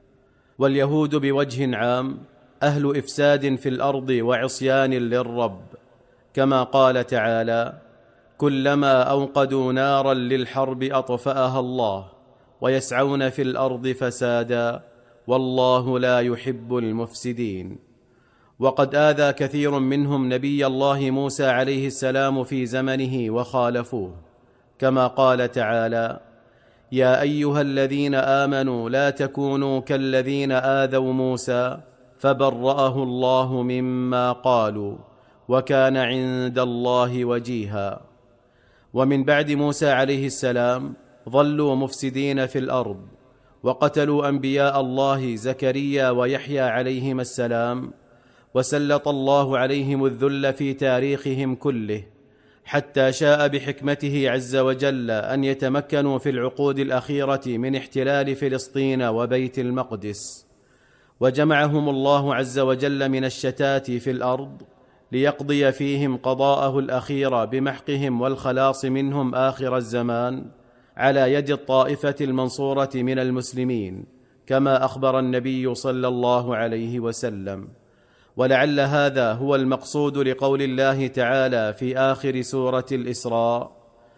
واليهود بوجه عام أهل إفساد في الأرض وعصيان للرب، كما قال تعالى: كلما أوقدوا نارا للحرب أطفأها الله ويسعون في الأرض فسادا والله لا يحب المفسدين. وقد آذى كثير منهم نبي الله موسى عليه السلام في زمنه وخالفوه، كما قال تعالى: يا أيها الذين آمنوا لا تكونوا كالذين آذوا موسى فبرأه الله مما قالوا وكان عند الله وجيها. ومن بعد موسى عليه السلام ظلوا مفسدين في الأرض، وقتلوا أنبياء الله زكريا ويحيى عليهما السلام، وسلط الله عليهم الذل في تاريخهم كله، حتى شاء بحكمته عز وجل أن يتمكنوا في العقود الأخيرة من احتلال فلسطين وبيت المقدس. وجمعهم الله عز وجل من الشتات في الأرض ليقضي فيهم قضاءه الأخير بمحقهم والخلاص منهم آخر الزمان على يد الطائفة المنصورة من المسلمين، كما أخبر النبي صلى الله عليه وسلم. ولعل هذا هو المقصود لقول الله تعالى في آخر سورة الإسراء: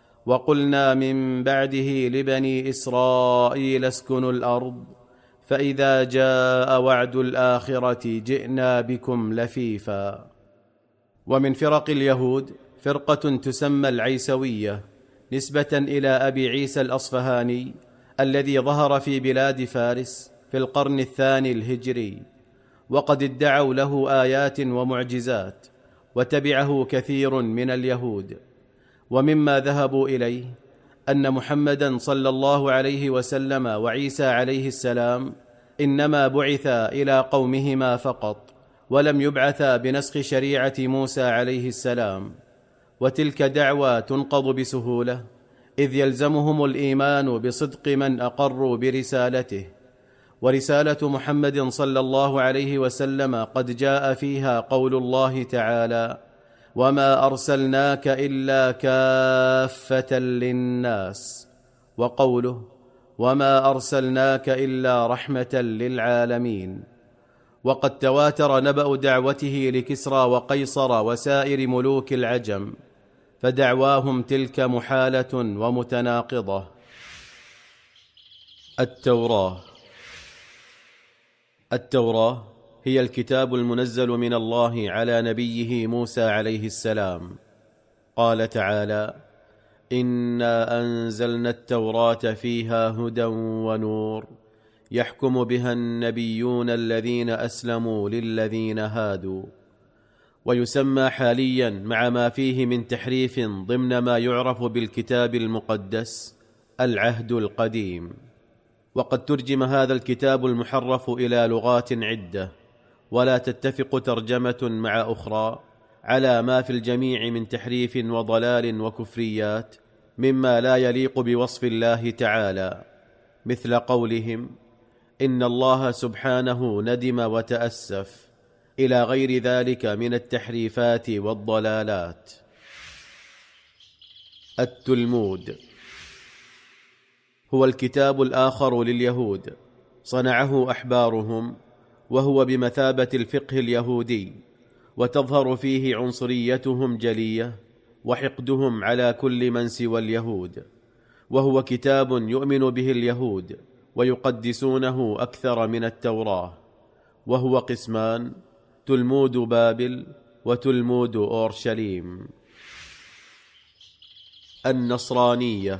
وقلنا من بعده لبني إسرائيل اسكنوا الأرض فإذا جاء وعد الآخرة جئنا بكم لفيفا. ومن فرق اليهود فرقة تسمى العيسوية، نسبة إلى أبي عيسى الأصفهاني الذي ظهر في بلاد فارس في القرن الثاني الهجري. وقد ادعوا له آيات ومعجزات، وتبعه كثير من اليهود. ومما ذهبوا إليه أن محمدا صلى الله عليه وسلم وعيسى عليه السلام إنما بعثا إلى قومهما فقط، ولم يبعثا بنسخ شريعة موسى عليه السلام. وتلك دعوى تنقض بسهولة، إذ يلزمهم الإيمان بصدق من أقروا برسالته. ورسالة محمد صلى الله عليه وسلم قد جاء فيها قول الله تعالى: وما أرسلناك إلا كافة للناس، وقوله: وما أرسلناك إلا رحمة للعالمين. وقد تواتر نبأ دعوته لكسرى وقيصر وسائر ملوك العجم، فدعواهم تلك محالة ومتناقضة. التوراة. التوراة هي الكتاب المنزل من الله على نبيه موسى عليه السلام. قال تعالى: إنا أنزلنا التوراة فيها هدى ونور يحكم بها النبيون الذين أسلموا للذين هادوا. ويسمى حاليا مع ما فيه من تحريف ضمن ما يعرف بالكتاب المقدس العهد القديم. وقد ترجم هذا الكتاب المحرف إلى لغات عدة، ولا تتفق ترجمة مع أخرى على ما في الجميع من تحريف وضلال وكفريات مما لا يليق بوصف الله تعالى، مثل قولهم: إن الله سبحانه ندم وتأسف، إلى غير ذلك من التحريفات والضلالات. التلمود هو الكتاب الآخر لليهود، صنعه أحبارهم، وهو بمثابة الفقه اليهودي، وتظهر فيه عنصريتهم جلية وحقدهم على كل من سوى اليهود. وهو كتاب يؤمن به اليهود ويقدسونه أكثر من التوراة. وهو قسمان: تلمود بابل وتلمود أورشليم. النصرانية.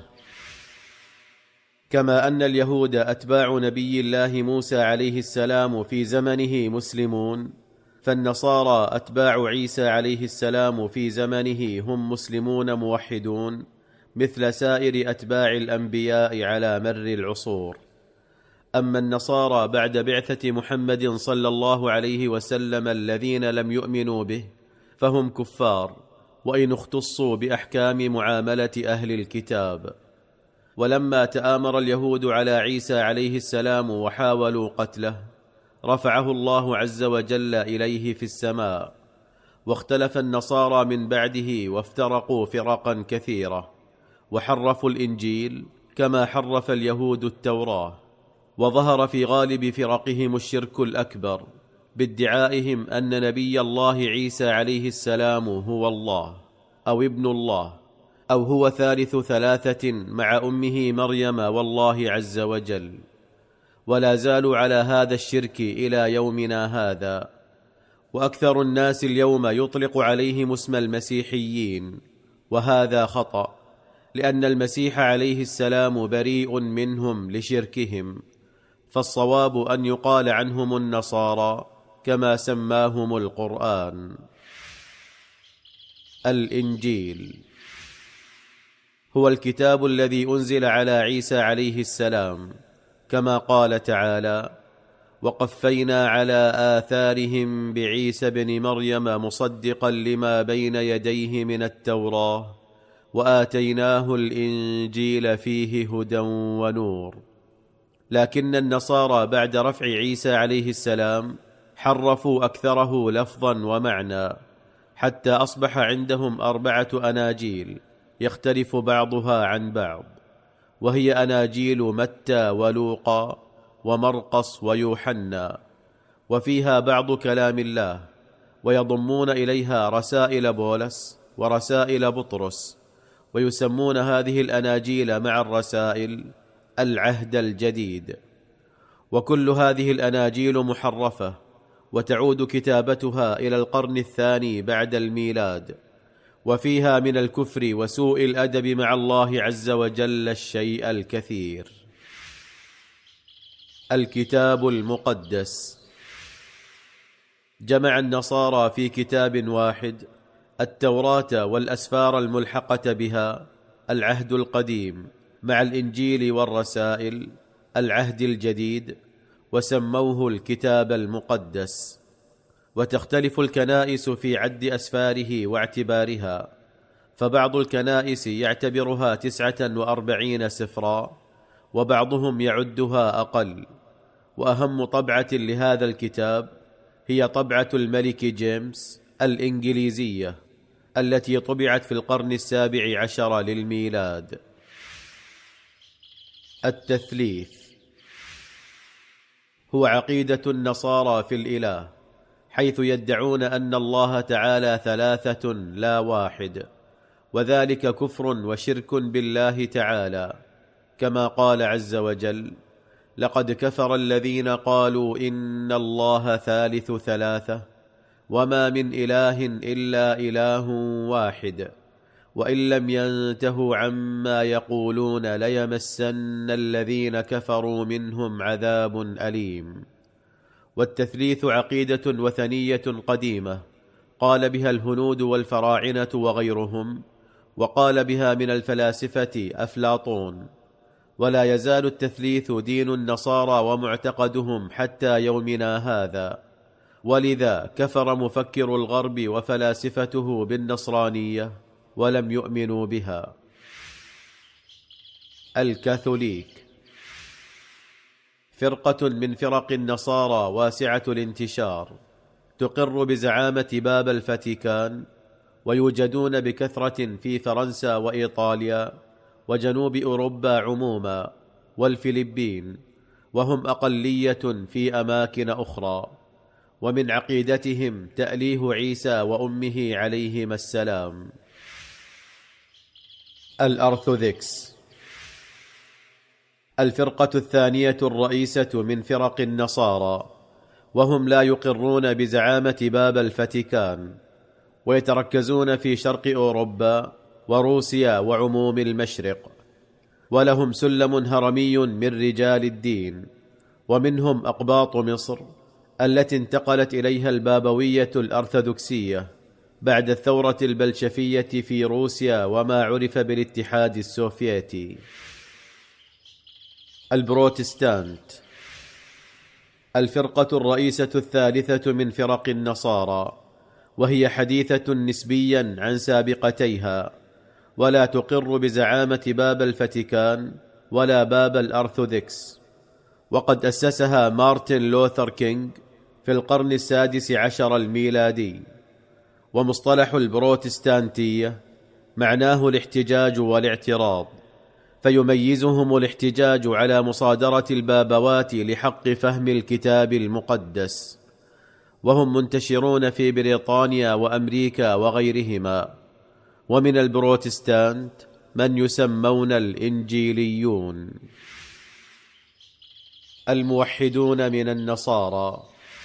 كما أن اليهود أتباع نبي الله موسى عليه السلام في زمنه مسلمون، فالنصارى أتباع عيسى عليه السلام في زمنه هم مسلمون موحدون، مثل سائر أتباع الأنبياء على مر العصور. أما النصارى بعد بعثة محمد صلى الله عليه وسلم الذين لم يؤمنوا به فهم كفار، وإن اختصوا بأحكام معاملة أهل الكتاب. ولما تآمر اليهود على عيسى عليه السلام وحاولوا قتله، رفعه الله عز وجل إليه في السماء. واختلف النصارى من بعده وافترقوا فرقا كثيرة، وحرفوا الإنجيل كما حرف اليهود التوراة. وظهر في غالب فرقهم الشرك الأكبر بادعائهم أن نبي الله عيسى عليه السلام هو الله أو ابن الله، أو هو ثالث ثلاثة مع أمه مريم والله عز وجل. ولا زالوا على هذا الشرك إلى يومنا هذا. وأكثر الناس اليوم يطلق عليهم اسم المسيحيين، وهذا خطأ، لأن المسيح عليه السلام بريء منهم لشركهم، فالصواب أن يقال عنهم النصارى كما سماهم القرآن. الإنجيل هو الكتاب الذي أنزل على عيسى عليه السلام، كما قال تعالى: وقفينا على آثارهم بعيسى بن مريم مصدقا لما بين يديه من التوراة وآتيناه الإنجيل فيه هدى ونور. لكن النصارى بعد رفع عيسى عليه السلام حرفوا أكثره لفظا ومعنى، حتى أصبح عندهم أربعة أناجيل يختلف بعضها عن بعض، وهي أناجيل متى ولوقا ومرقس ويوحنا، وفيها بعض كلام الله، ويضمون إليها رسائل بولس ورسائل بطرس، ويسمون هذه الأناجيل مع الرسائل العهد الجديد. وكل هذه الأناجيل محرفة، وتعود كتابتها إلى القرن الثاني بعد الميلاد، وفيها من الكفر وسوء الأدب مع الله عز وجل الشيء الكثير. الكتاب المقدس جمع النصارى في كتاب واحد التوراة والأسفار الملحقة بها، العهد القديم، مع الإنجيل والرسائل، العهد الجديد، وسموه الكتاب المقدس. وتختلف الكنائس في عد أسفاره واعتبارها، فبعض الكنائس يعتبرها تسعة وأربعين سفرا، وبعضهم يعدها أقل. وأهم طبعة لهذا الكتاب هي طبعة الملك جيمس الإنجليزية، التي طبعت في القرن السابع عشر للميلاد. التثليث هو عقيدة النصارى في الإله، حيث يدعون أن الله تعالى ثلاثة لا واحد، وذلك كفر وشرك بالله تعالى، كما قال عز وجل: لقد كفر الذين قالوا إن الله ثالث ثلاثة وما من إله إلا إله واحد وإن لم ينتهوا عما يقولون ليمسن الذين كفروا منهم عذاب أليم. والتثليث عقيدة وثنية قديمة قال بها الهنود والفراعنة وغيرهم، وقال بها من الفلاسفة أفلاطون. ولا يزال التثليث دين النصارى ومعتقدهم حتى يومنا هذا، ولذا كفر مفكر الغرب وفلاسفته بالنصرانية ولم يؤمنوا بها. الكاثوليك فرقة من فرق النصارى واسعة الانتشار، تقر بزعامة باب الفاتيكان، ويوجدون بكثرة في فرنسا وإيطاليا وجنوب أوروبا عموما والفلبين، وهم أقلية في أماكن أخرى. ومن عقيدتهم تأليه عيسى وأمه عليهما السلام. الأرثوذكس الفرقة الثانية الرئيسة من فرق النصارى، وهم لا يقرون بزعامة باب الفاتيكان، ويتركزون في شرق أوروبا وروسيا وعموم المشرق، ولهم سلم هرمي من رجال الدين، ومنهم أقباط مصر التي انتقلت إليها البابوية الأرثوذكسية بعد الثورة البلشفية في روسيا وما عرف بالاتحاد السوفيتي. البروتستانت الفرقة الرئيسة الثالثة من فرق النصارى، وهي حديثة نسبيا عن سابقتيها، ولا تقر بزعامة باب الفاتيكان ولا باب الأرثوذكس. وقد أسسها مارتن لوثر كينغ في القرن السادس عشر الميلادي. ومصطلح البروتستانتية معناه الاحتجاج والاعتراض، فيميزهم الاحتجاج على مصادرة البابوات لحق فهم الكتاب المقدس، وهم منتشرون في بريطانيا وأمريكا وغيرهما. ومن البروتستانت من يسمون الإنجيليون. الموحدون من النصارى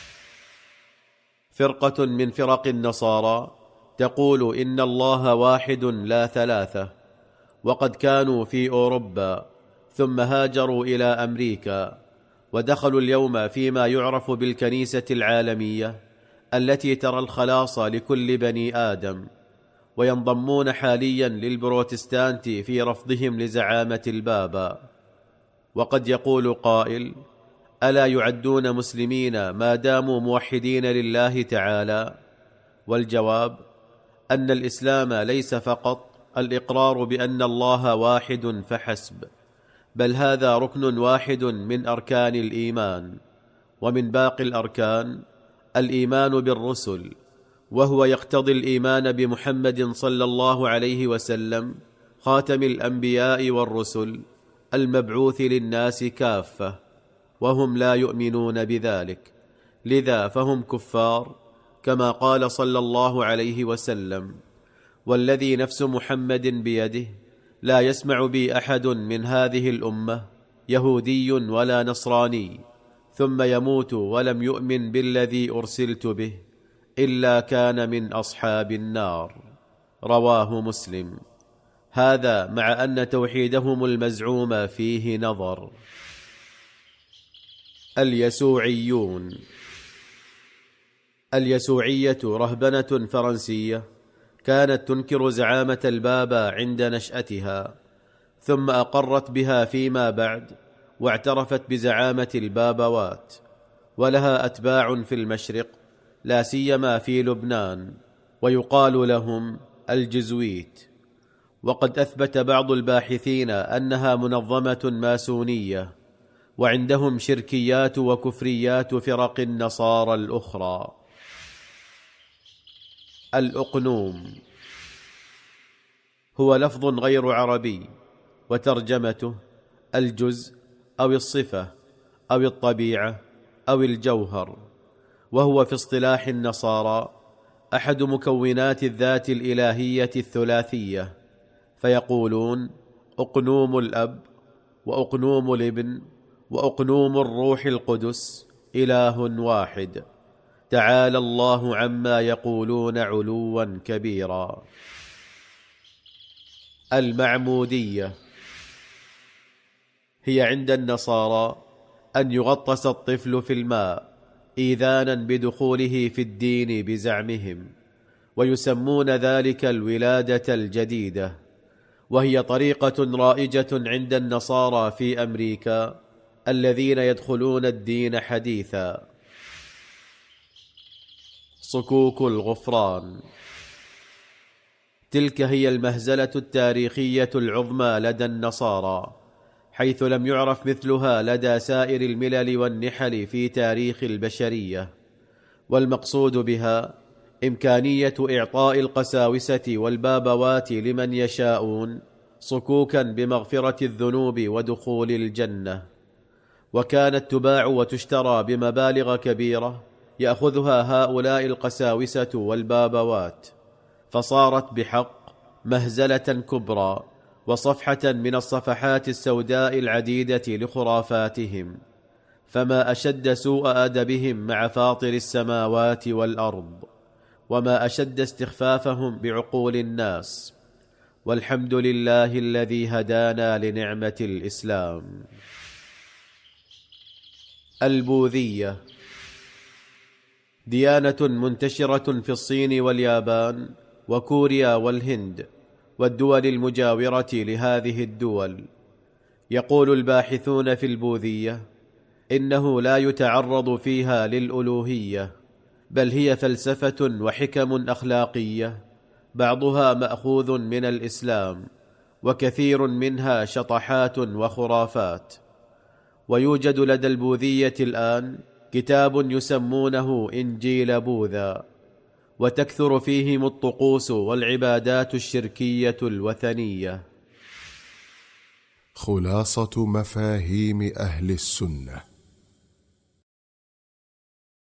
فرقة من فرق النصارى تقول إن الله واحد لا ثلاثة، وقد كانوا في أوروبا ثم هاجروا إلى أمريكا، ودخلوا اليوم فيما يعرف بالكنيسة العالمية التي ترى الخلاص لكل بني آدم، وينضمون حاليا للبروتستانت في رفضهم لزعامة البابا. وقد يقول قائل: ألا يعدون مسلمين ما داموا موحدين لله تعالى؟ والجواب أن الإسلام ليس فقط الإقرار بأن الله واحد فحسب، بل هذا ركن واحد من أركان الإيمان. ومن باقي الأركان الإيمان بالرسل، وهو يقتضي الإيمان بمحمد صلى الله عليه وسلم خاتم الأنبياء والرسل المبعوث للناس كافة، وهم لا يؤمنون بذلك، لذا فهم كفار، كما قال صلى الله عليه وسلم: والذي نفس محمد بيده لا يسمع بي أحد من هذه الأمة يهودي ولا نصراني ثم يموت ولم يؤمن بالذي أرسلت به إلا كان من أصحاب النار. رواه مسلم. هذا مع أن توحيدهم المزعوم فيه نظر. اليسوعيون اليسوعية رهبنة فرنسية كانت تنكر زعامة البابا عند نشأتها، ثم أقرت بها فيما بعد واعترفت بزعامة البابوات، ولها أتباع في المشرق لا سيما في لبنان، ويقال لهم الجزويت. وقد أثبت بعض الباحثين أنها منظمة ماسونية، وعندهم شركيات وكفريات فرق النصارى الأخرى. الأقنوم هو لفظ غير عربي، وترجمته الجزء أو الصفة أو الطبيعة أو الجوهر، وهو في اصطلاح النصارى أحد مكونات الذات الإلهية الثلاثية، فيقولون أقنوم الأب وأقنوم الابن وأقنوم الروح القدس إله واحد، تعالى الله عما يقولون علوا كبيرا. المعمودية هي عند النصارى أن يغطس الطفل في الماء إيذانا بدخوله في الدين بزعمهم، ويسمون ذلك الولادة الجديدة، وهي طريقة رائجة عند النصارى في أمريكا الذين يدخلون الدين حديثا. صكوك الغفران تلك هي المهزلة التاريخية العظمى لدى النصارى، حيث لم يعرف مثلها لدى سائر الملل والنحل في تاريخ البشرية، والمقصود بها إمكانية إعطاء القساوسة والبابوات لمن يشاءون صكوكا بمغفرة الذنوب ودخول الجنة، وكانت تباع وتشترى بمبالغ كبيرة يأخذها هؤلاء القساوسة والبابوات، فصارت بحق مهزلة كبرى وصفحة من الصفحات السوداء العديدة لخرافاتهم. فما أشد سوء أدبهم مع فاطر السماوات والأرض، وما أشد استخفافهم بعقول الناس، والحمد لله الذي هدانا لنعمة الإسلام. البوذية ديانة منتشرة في الصين واليابان وكوريا والهند والدول المجاورة لهذه الدول. يقول الباحثون في البوذية إنه لا يتعرض فيها للألوهية، بل هي فلسفة وحكم أخلاقية، بعضها مأخوذ من الإسلام، وكثير منها شطحات وخرافات. ويوجد لدى البوذية الآن كتاب يسمونه إنجيل بوذا، وتكثر فيهم الطقوس والعبادات الشركية الوثنية. خلاصة مفاهيم أهل السنة.